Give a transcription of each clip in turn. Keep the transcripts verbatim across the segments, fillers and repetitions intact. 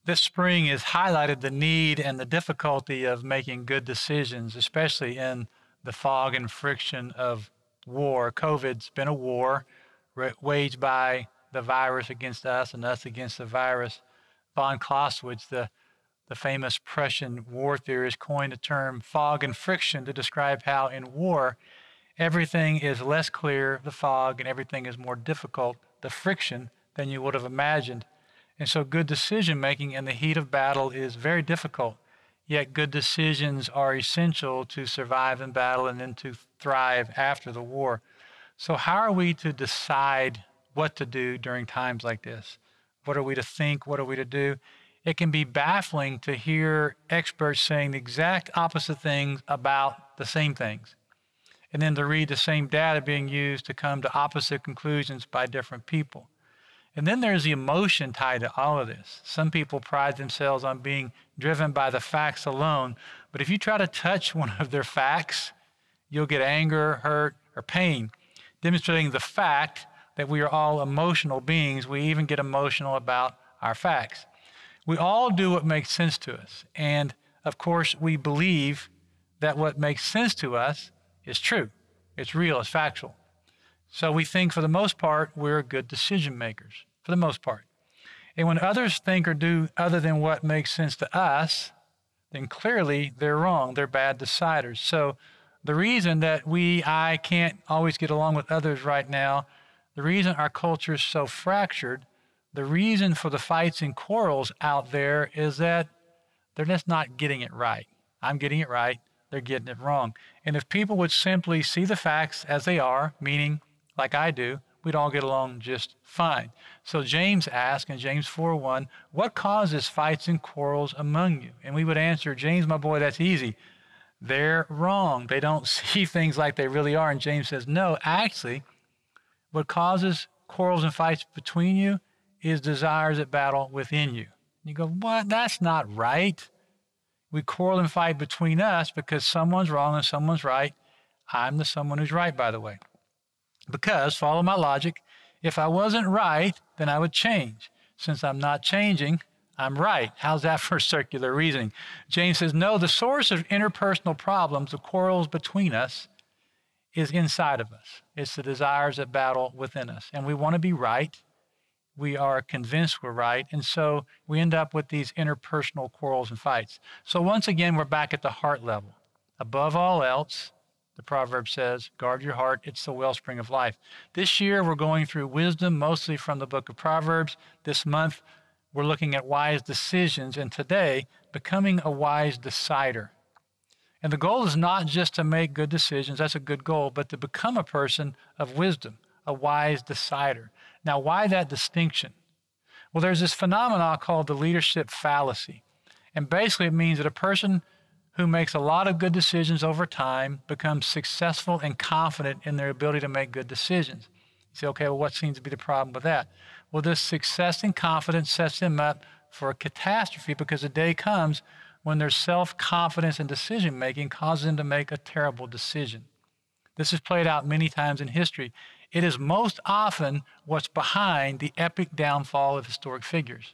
This spring has highlighted the need and the difficulty of making good decisions, especially in the fog and friction of war. COVID's been a war waged by the virus against us and us against the virus. Von Clausewitz, the, the famous Prussian war theorist, coined the term fog and friction to describe how in war everything is less clear, the fog, and everything is more difficult, the friction, than you would have imagined. And so good decision making in the heat of battle is very difficult, yet good decisions are essential to survive in battle and then to thrive after the war. So how are we to decide what to do during times like this? What are we to think? What are we to do? It can be baffling to hear experts saying the exact opposite things about the same things, and then to read the same data being used to come to opposite conclusions by different people. And then there's the emotion tied to all of this. Some people pride themselves on being driven by the facts alone, but if you try to touch one of their facts, you'll get anger, hurt, or pain, demonstrating the fact that we are all emotional beings. We even get emotional about our facts. We all do what makes sense to us, and of course, we believe that what makes sense to us is true, it's real, it's factual. So we think for the most part, we're good decision makers, for the most part. And when others think or do other than what makes sense to us, then clearly they're wrong, they're bad deciders. So the reason that we, I can't always get along with others right now, the reason our culture is so fractured, the reason for the fights and quarrels out there is that they're just not getting it right. I'm getting it right, they're getting it wrong. And if people would simply see the facts as they are, meaning like I do, we'd all get along just fine. So James asked in James four one, what causes fights and quarrels among you? And we would answer, James, my boy, that's easy. They're wrong. They don't see things like they really are. And James says, no, actually, what causes quarrels and fights between you is desires at battle within you. And you go, what? That's not right. We quarrel and fight between us because someone's wrong and someone's right. I'm the someone who's right, by the way. Because, follow my logic, if I wasn't right, then I would change. Since I'm not changing, I'm right. How's that for circular reasoning? James says, no, the source of interpersonal problems, the quarrels between us, is inside of us. It's the desires that battle within us. And we want to be right. We are convinced we're right. And so we end up with these interpersonal quarrels and fights. So once again, we're back at the heart level. Above all else, the proverb says, guard your heart, it's the wellspring of life. This year, we're going through wisdom, mostly from the book of Proverbs. This month, we're looking at wise decisions, and today, becoming a wise decider. And the goal is not just to make good decisions, that's a good goal, but to become a person of wisdom, a wise decider. Now, why that distinction? Well, there's this phenomenon called the leadership fallacy. And basically, it means that a person who makes a lot of good decisions over time becomes successful and confident in their ability to make good decisions. You say, okay, well, what seems to be the problem with that? Well, this success and confidence sets them up for a catastrophe because the day comes when their self-confidence and decision-making causes them to make a terrible decision. This has played out many times in history. It is most often what's behind the epic downfall of historic figures.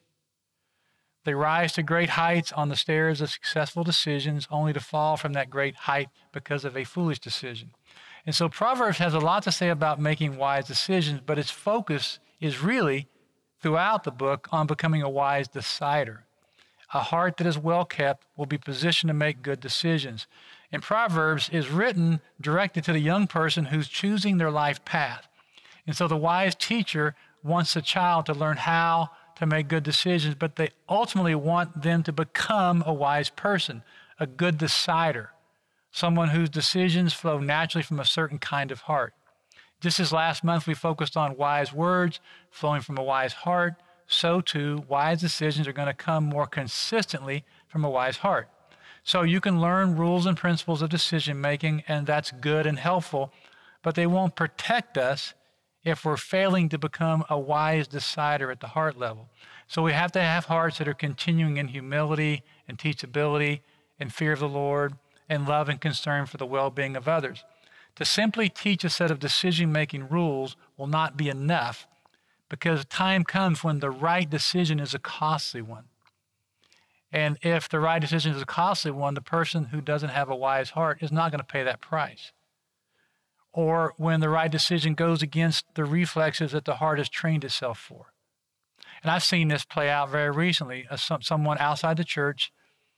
They rise to great heights on the stairs of successful decisions, only to fall from that great height because of a foolish decision. And so Proverbs has a lot to say about making wise decisions, but its focus is really, throughout the book, on becoming a wise decider. A heart that is well kept will be positioned to make good decisions. And Proverbs is written directed to the young person who's choosing their life path. And so the wise teacher wants the child to learn how to make good decisions, but they ultimately want them to become a wise person, a good decider, someone whose decisions flow naturally from a certain kind of heart. Just as last month we focused on wise words flowing from a wise heart, so too wise decisions are going to come more consistently from a wise heart. So you can learn rules and principles of decision making, and that's good and helpful, but they won't protect us if we're failing to become a wise decider at the heart level. So we have to have hearts that are continuing in humility and teachability and fear of the Lord and love and concern for the well-being of others. To simply teach a set of decision-making rules will not be enough because time comes when the right decision is a costly one. And if the right decision is a costly one, the person who doesn't have a wise heart is not going to pay that price. Or when the right decision goes against the reflexes that the heart has trained itself for. And I've seen this play out very recently. As some, someone outside the church,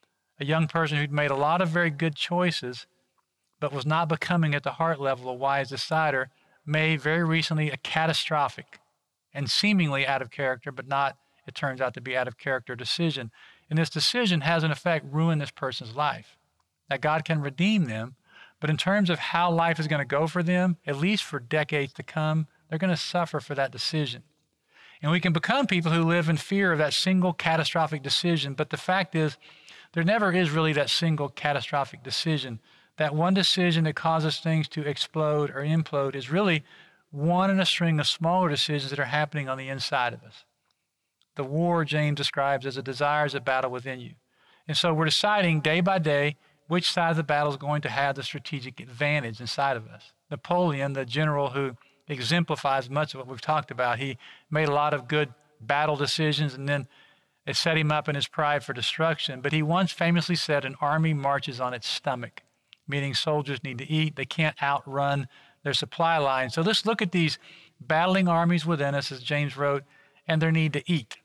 a young person who'd made a lot of very good choices, but was not becoming at the heart level a wise decider, made very recently a catastrophic and seemingly out of character, but not, it turns out to be out of character decision. And this decision has in effect ruined this person's life. Now God can redeem them, but in terms of how life is going to go for them, at least for decades to come, they're going to suffer for that decision. And we can become people who live in fear of that single catastrophic decision, but the fact is, there never is really that single catastrophic decision. That one decision that causes things to explode or implode is really one in a string of smaller decisions that are happening on the inside of us. The war James describes as a desires that battle within you. And so we're deciding day by day which side of the battle is going to have the strategic advantage inside of us. Napoleon, the general who exemplifies much of what we've talked about, he made a lot of good battle decisions, and then it set him up in his pride for destruction. But he once famously said, an army marches on its stomach, meaning soldiers need to eat. They can't outrun their supply line. So let's look at these battling armies within us, as James wrote, and their need to eat.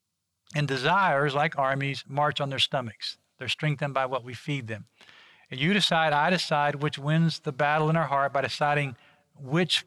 And desires, like armies, march on their stomachs. They're strengthened by what we feed them. And you decide, I decide, which wins the battle in our heart by deciding which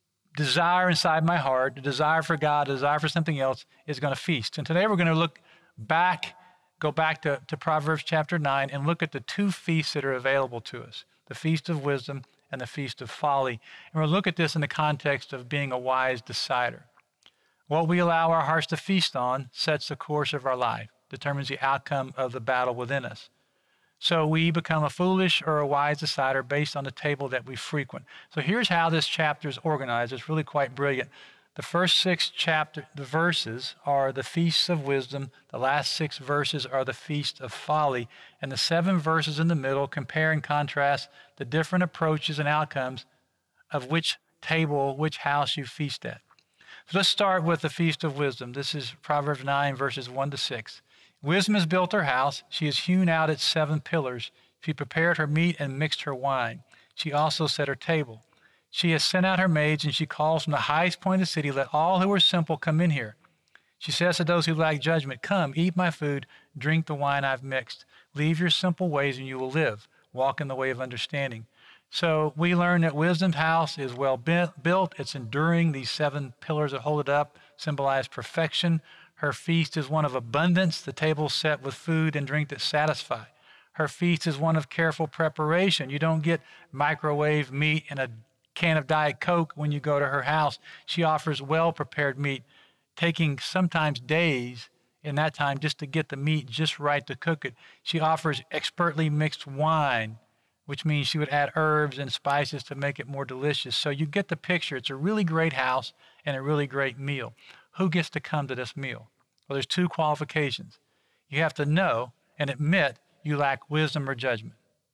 desire inside my heart, the desire for God, the desire for something else, is going to feast. And today we're going to look back, go back to, to Proverbs chapter nine and look at the two feasts that are available to us, the feast of wisdom and the feast of folly. And we'll look at this in the context of being a wise decider. What we allow our hearts to feast on sets the course of our life, determines the outcome of the battle within us. So we become a foolish or a wise decider based on the table that we frequent. So here's how this chapter is organized. It's really quite brilliant. The first six chapter, the verses are the feasts of wisdom. The last six verses are the feast of folly. And the seven verses in the middle compare and contrast the different approaches and outcomes of which table, which house you feast at. So let's start with the feast of wisdom. This is Proverbs nine, verses one to six. Wisdom has built her house. She has hewn out its seven pillars. She prepared her meat and mixed her wine. She also set her table. She has sent out her maids, and she calls from the highest point of the city, let all who are simple come in here. She says to those who lack judgment, come, eat my food, drink the wine I've mixed. Leave your simple ways, and you will live. Walk in the way of understanding. So we learn that wisdom's house is well built. It's enduring. These seven pillars that hold it up symbolize perfection. Her feast is one of abundance, the table set with food and drink that satisfy. Her feast is one of careful preparation. You don't get microwave meat and a can of Diet Coke when you go to her house. She offers well-prepared meat, taking sometimes days in that time just to get the meat just right to cook it. She offers expertly mixed wine, which means she would add herbs and spices to make it more delicious. So you get the picture. It's a really great house and a really great meal. Who gets to come to this meal? Well, there's two qualifications. You have to know and admit you lack wisdom or judgment.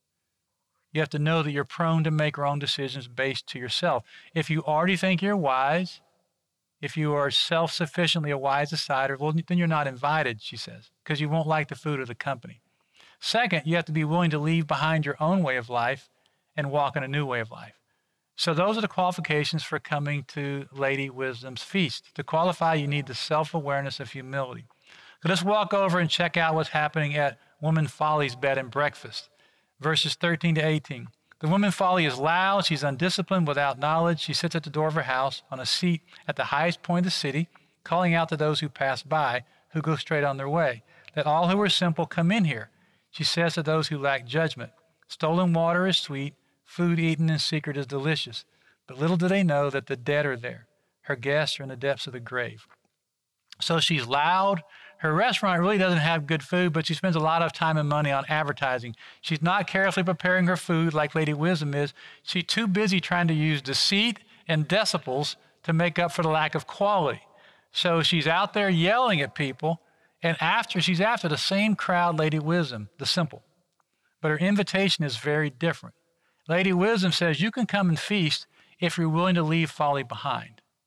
You have to know that you're prone to make wrong decisions based to yourself. If you already think you're wise, if you are self-sufficiently a wise decider, well, then you're not invited, she says, because you won't like the food or the company. Second, you have to be willing to leave behind your own way of life and walk in a new way of life. So those are the qualifications for coming to Lady Wisdom's feast. To qualify, you need the self-awareness of humility. So let's walk over and check out what's happening at Woman Folly's bed and breakfast. Verses thirteen to eighteen. The woman Folly is loud. She's undisciplined, without knowledge. She sits at the door of her house on a seat at the highest point of the city, calling out to those who pass by, who go straight on their way. Let all who are simple come in here. She says to those who lack judgment, stolen water is sweet, food eaten in secret is delicious. But little do they know that the dead are there. Her guests are in the depths of the grave. So she's loud. Her restaurant really doesn't have good food, but she spends a lot of time and money on advertising. She's not carefully preparing her food like Lady Wisdom is. She's too busy trying to use deceit and decibels to make up for the lack of quality. So she's out there yelling at people, and after she's after the same crowd, Lady Wisdom, the simple. But her invitation is very different. Lady Wisdom says you can come and feast if you're willing to leave folly behind.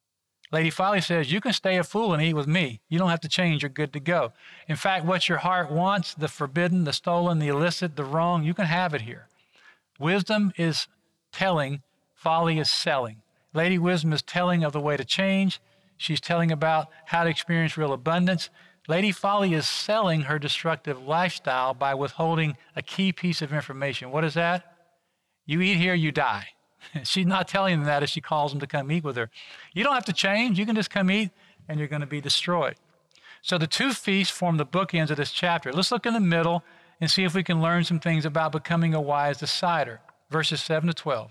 Lady Folly says, you can stay a fool and eat with me. You don't have to change. You're good to go. In fact, what your heart wants, the forbidden, the stolen, the illicit, the wrong, you can have it here. Wisdom is telling. Folly is selling. Lady Wisdom is telling of the way to change. She's telling about how to experience real abundance. Lady Folly is selling her destructive lifestyle by withholding a key piece of information. What is that? You eat here, you die. She's not telling them that as she calls them to come eat with her. You don't have to change. You can just come eat, and you're going to be destroyed. So the two feasts form the bookends of this chapter. Let's look in the middle and see if we can learn some things about becoming a wise decider. Verses seven to twelve.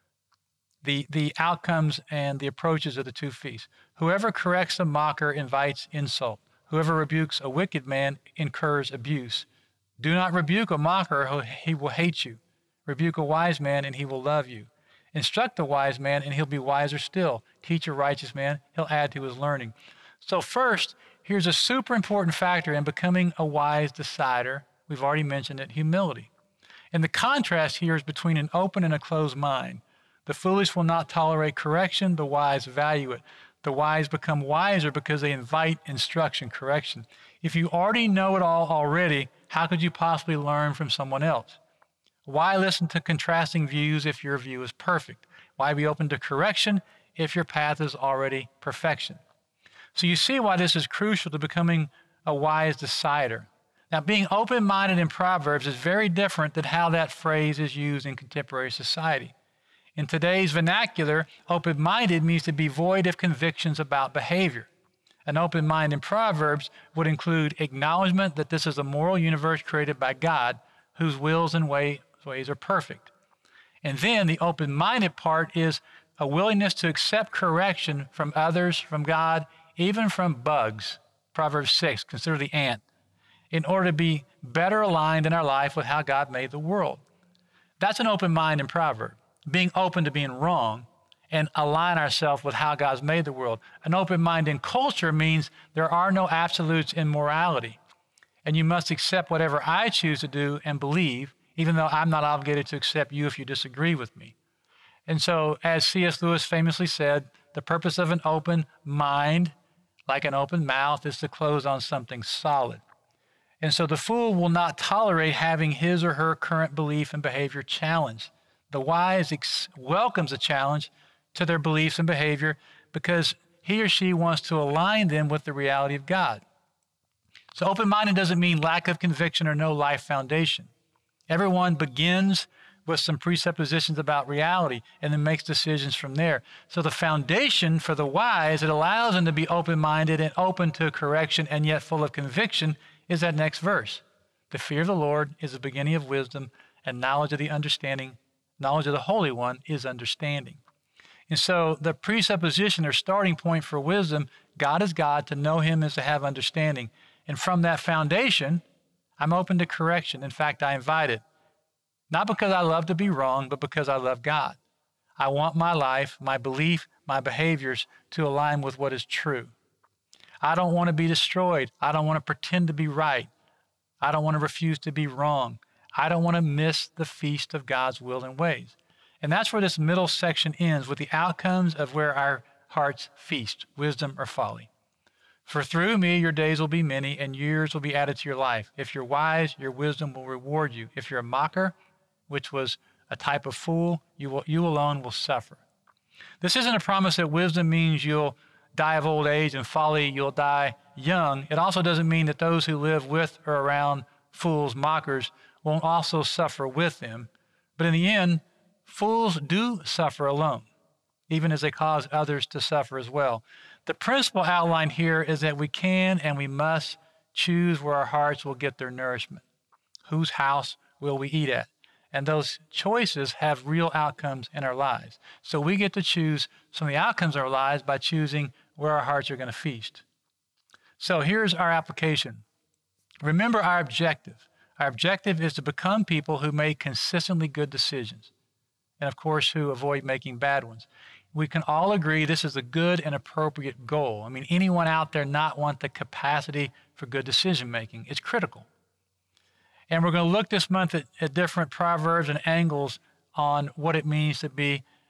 The, the outcomes and the approaches of the two feasts. Whoever corrects a mocker invites insult. Whoever rebukes a wicked man incurs abuse. Do not rebuke a mocker, or he will hate you. Rebuke a wise man, and he will love you. Instruct a wise man, and he'll be wiser still. Teach a righteous man, he'll add to his learning. So first, here's a super important factor in becoming a wise decider. We've already mentioned it, humility. And the contrast here is between an open and a closed mind. The foolish will not tolerate correction, the wise value it. The wise become wiser because they invite instruction, correction. If you already know it all already, how could you possibly learn from someone else? Why listen to contrasting views if your view is perfect? Why be open to correction if your path is already perfection? So you see why this is crucial to becoming a wise decider. Now, being open-minded in Proverbs is very different than how that phrase is used in contemporary society. In today's vernacular, open-minded means to be void of convictions about behavior. An open mind in Proverbs would include acknowledgement that this is a moral universe created by God, whose wills and way, ways are perfect. And then the open-minded part is a willingness to accept correction from others, from God, even from bugs. Proverbs six, consider the ant, in order to be better aligned in our life with how God made the world. That's an open mind in Proverbs, being open to being wrong and align ourselves with how God's made the world. An open mind in culture means there are no absolutes in morality, and you must accept whatever I choose to do and believe, even though I'm not obligated to accept you if you disagree with me. And so, as C S Lewis famously said, the purpose of an open mind, like an open mouth, is to close on something solid. And so the fool will not tolerate having his or her current belief and behavior challenged. The wise ex- welcomes a challenge to their beliefs and behavior because he or she wants to align them with the reality of God. So open-minded doesn't mean lack of conviction or no life foundation. Everyone begins with some presuppositions about reality and then makes decisions from there. So the foundation for the wise, it allows them to be open-minded and open to correction and yet full of conviction, is that next verse. The fear of the Lord is the beginning of wisdom, and knowledge of the understanding, knowledge of the Holy One is understanding. And so the presupposition or starting point for wisdom, God is God, to know him is to have understanding. And from that foundation, I'm open to correction. In fact, I invite it. Not because I love to be wrong, but because I love God. I want my life, my belief, my behaviors to align with what is true. I don't want to be destroyed. I don't want to pretend to be right. I don't want to refuse to be wrong. I don't want to miss the feast of God's will and ways. And that's where this middle section ends, with the outcomes of where our hearts feast, wisdom or folly. For through me your days will be many, and years will be added to your life. If you're wise, your wisdom will reward you. If you're a mocker, which was a type of fool, you will, you alone will suffer. This isn't a promise that wisdom means you'll die of old age and folly you'll die young. It also doesn't mean that those who live with or around fools, mockers, won't also suffer with them. But in the end, fools do suffer alone, even as they cause others to suffer as well. The principal outline here is that we can and we must choose where our hearts will get their nourishment. Whose house will we eat at? And those choices have real outcomes in our lives. So we get to choose some of the outcomes of our lives by choosing where our hearts are going to feast. So here's our application. Remember our objective. Our objective is to become people who make consistently good decisions, and of course, who avoid making bad ones. We can all agree this is a good and appropriate goal. I mean, anyone out there not want the capacity for good decision making? It's critical. And we're going to look this month at, at different proverbs and angles on what it means to be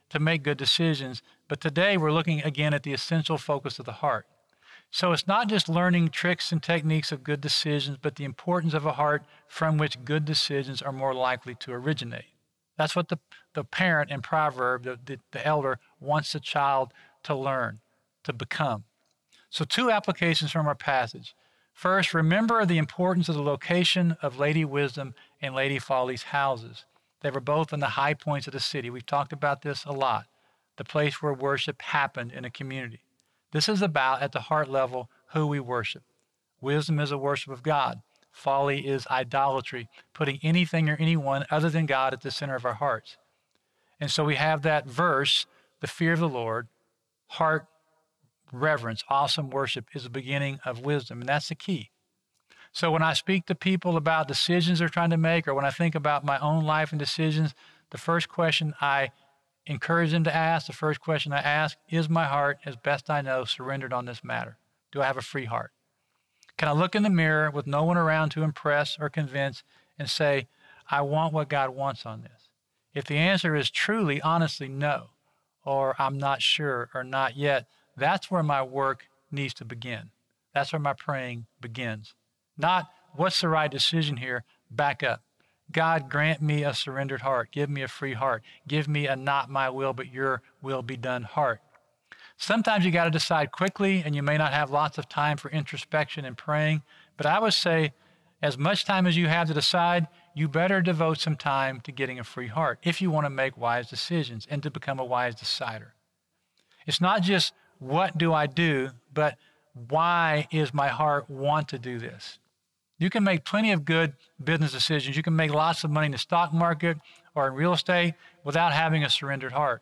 to make good decisions. But today we're looking again at the essential focus of the heart. So it's not just learning tricks and techniques of good decisions, but the importance of a heart from which good decisions are more likely to originate. That's what the, the parent in Proverb, the, the, the elder, wants the child to learn, to become. So two applications from our passage. First, remember the importance of the location of Lady Wisdom and Lady Folly's houses. They were both in the high points of the city. We've talked about this a lot, the place where worship happened in a community. This is about, at the heart level, who we worship. Wisdom is a worship of God. Folly is idolatry, putting anything or anyone other than God at the center of our hearts. And so we have that verse, the fear of the Lord, heart reverence, awesome worship is the beginning of wisdom, and that's the key. So when I speak to people about decisions they're trying to make, or when I think about my own life and decisions, the first question I encourage them to ask, the first question I ask, is my heart, as best I know, surrendered on this matter? Do I have a free heart? Can I look in the mirror with no one around to impress or convince and say, I want what God wants on this? If the answer is truly, honestly, no, or I'm not sure, or not yet, that's where my work needs to begin. That's where my praying begins. Not, what's the right decision here? Back up. God, grant me a surrendered heart. Give me a free heart. Give me a not my will, but your will be done heart. Sometimes you got to decide quickly, and you may not have lots of time for introspection and praying, but I would say as much time as you have to decide, you better devote some time to getting a free heart if you want to make wise decisions and to become a wise decider. It's not just what do I do, but why is my heart want to do this? You can make plenty of good business decisions. You can make lots of money in the stock market or in real estate without having a surrendered heart.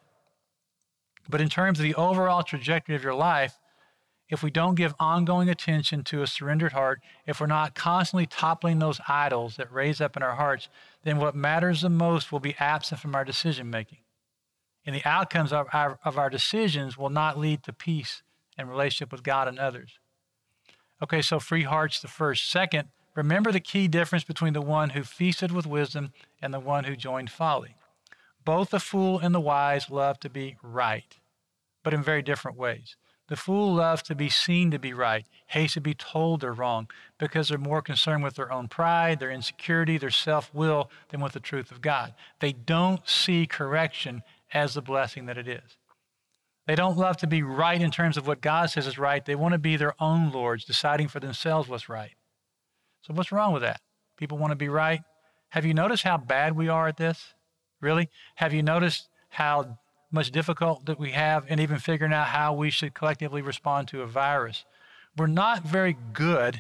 But in terms of the overall trajectory of your life, if we don't give ongoing attention to a surrendered heart, if we're not constantly toppling those idols that raise up in our hearts, then what matters the most will be absent from our decision making. And the outcomes of our, of our decisions will not lead to peace and relationship with God and others. Okay, so free heart's the first. Second, remember the key difference between the one who feasted with wisdom and the one who joined folly. Both the fool and the wise love to be right, but in very different ways. The fool loves to be seen to be right, hates to be told they're wrong, because they're more concerned with their own pride, their insecurity, their self-will than with the truth of God. They don't see correction as the blessing that it is. They don't love to be right in terms of what God says is right. They want to be their own lords, deciding for themselves what's right. So what's wrong with that? People want to be right. Have you noticed how bad we are at this? Really? Have you noticed how much difficult that we have in even figuring out how we should collectively respond to a virus? We're not very good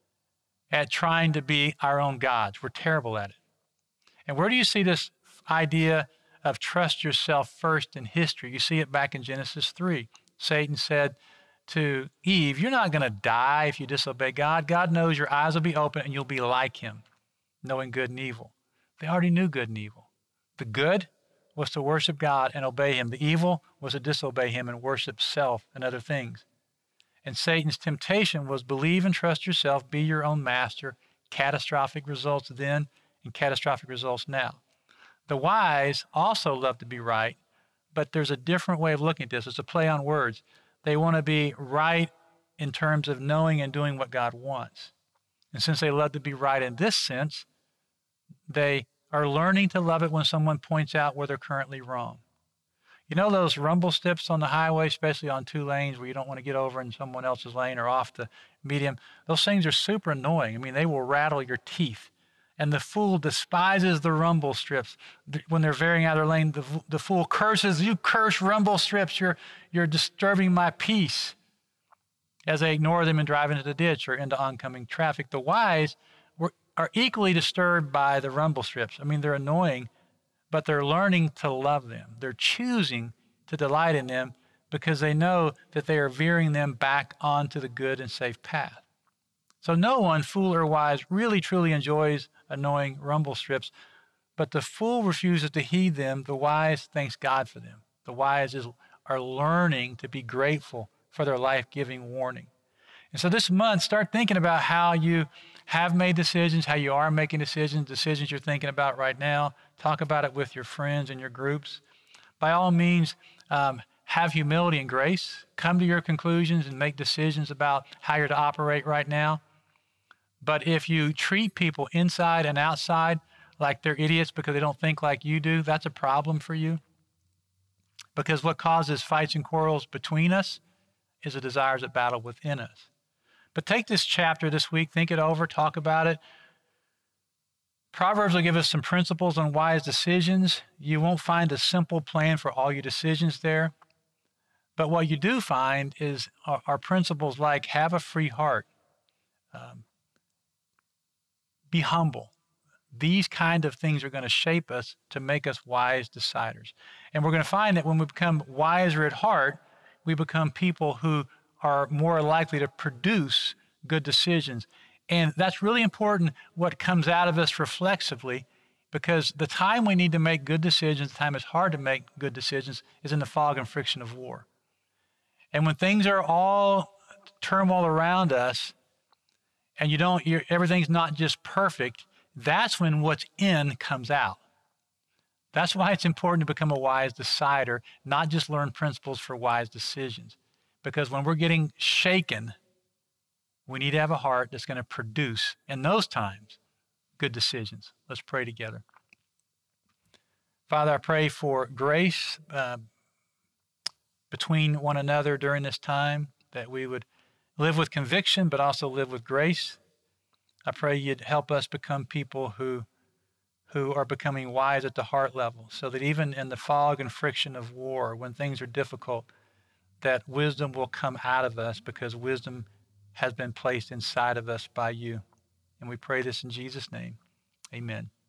at trying to be our own gods. We're terrible at it. And where do you see this idea of trust yourself first in history? You see it back in Genesis three. Satan said to Eve, you're not going to die if you disobey God. God knows your eyes will be open and you'll be like him, knowing good and evil. They already knew good and evil. The good was to worship God and obey him. The evil was to disobey him and worship self and other things. And Satan's temptation was believe and trust yourself, be your own master. Catastrophic results then and catastrophic results now. The wise also love to be right, but there's a different way of looking at this. It's a play on words. They want to be right in terms of knowing and doing what God wants. And since they love to be right in this sense, they are learning to love it when someone points out where they're currently wrong. You know those rumble strips on the highway, especially on two lanes where you don't want to get over in someone else's lane or off the median? Those things are super annoying. I mean, they will rattle your teeth. And the fool despises the rumble strips. When they're veering out of their lane, the, the fool curses, you curse rumble strips, you're, you're disturbing my peace, as they ignore them and drive into the ditch or into oncoming traffic. The wise were, are equally disturbed by the rumble strips. I mean, they're annoying, but they're learning to love them. They're choosing to delight in them because they know that they are veering them back onto the good and safe path. So no one, fool or wise, really truly enjoys annoying rumble strips, but the fool refuses to heed them. The wise thanks God for them. The wise is, are learning to be grateful for their life-giving warning. And so this month, start thinking about how you have made decisions, how you are making decisions, decisions you're thinking about right now. Talk about it with your friends and your groups. by all means, um, have humility and grace. Come to your conclusions and make decisions about how you're to operate right now. But if you treat people inside and outside like they're idiots because they don't think like you do, that's a problem for you. Because what causes fights and quarrels between us is the desires that battle within us. But take this chapter this week, think it over, talk about it. Proverbs will give us some principles on wise decisions. You won't find a simple plan for all your decisions there. But what you do find is our, our principles like have a free heart, um, be humble. These kind of things are going to shape us to make us wise deciders. And we're going to find that when we become wiser at heart, we become people who are more likely to produce good decisions. And that's really important, what comes out of us reflexively, because the time we need to make good decisions, the time it's hard to make good decisions, is in the fog and friction of war. And when things are all turmoil around us, and you don't, you're, everything's not just perfect, that's when what's in comes out. That's why it's important to become a wise decider, not just learn principles for wise decisions. Because when we're getting shaken, we need to have a heart that's going to produce, in those times, good decisions. Let's pray together. Father, I pray for grace uh, between one another during this time, that we would live with conviction, but also live with grace. I pray you'd help us become people who, who are becoming wise at the heart level, so that even in the fog and friction of war, when things are difficult, that wisdom will come out of us, because wisdom has been placed inside of us by you. And we pray this in Jesus' name. Amen.